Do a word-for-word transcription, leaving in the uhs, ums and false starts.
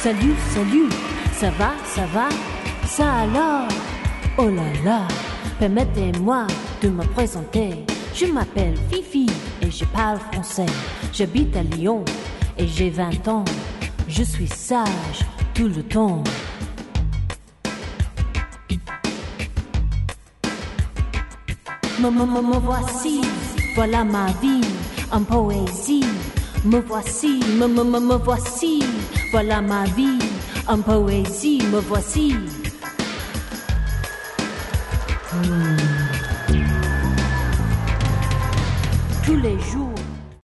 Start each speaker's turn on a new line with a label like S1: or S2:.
S1: Salut, salut, ça va, ça va, ça alors? Oh là là, permettez-moi de me présenter. Je m'appelle Fifi et je parle français. J'habite à Lyon et j'ai vingt ans. Je suis sage tout le temps. Me, me, me, me voici, voilà ma vie en poésie. Me voici, me, me, me, me voici, voilà ma vie en poésie. Me voici. Hmm.